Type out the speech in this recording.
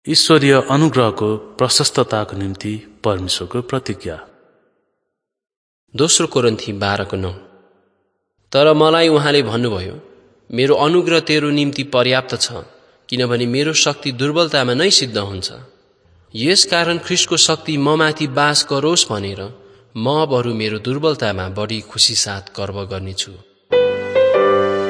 ईश्वरीय अनुग्रहको प्रशस्तताको निम्ति परमेश्वरको प्रतिज्ञा। दोस्रो कोरिन्थी 12:9। तर मलाई उहाँले भन्नुभयो, मेरो अनुग्रह तेरो निम्ति पर्याप्त छ, किनभने मेरो शक्ति दुर्बलतामा नै सिद्ध हुन्छ। यसकारण ख्रीष्टको शक्ति ममाथि बास गरोस् भनेर म बरु मेरो दुर्बलतामा बढी खुसी साथ गर्व गर्नेछु।